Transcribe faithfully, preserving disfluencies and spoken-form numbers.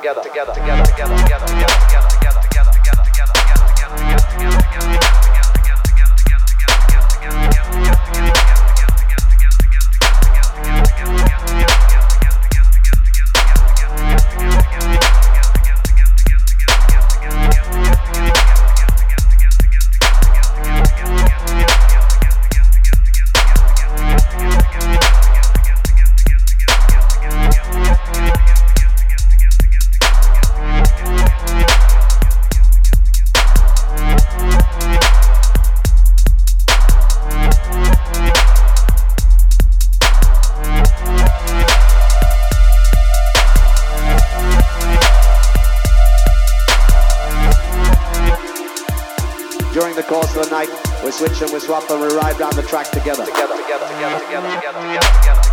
together, together, together, together, together, together, together, together, together, together, together, together, together, together, together. During the course of the night, we switch and we swap and we ride down the track together. Together, together, together, together, together, together, together.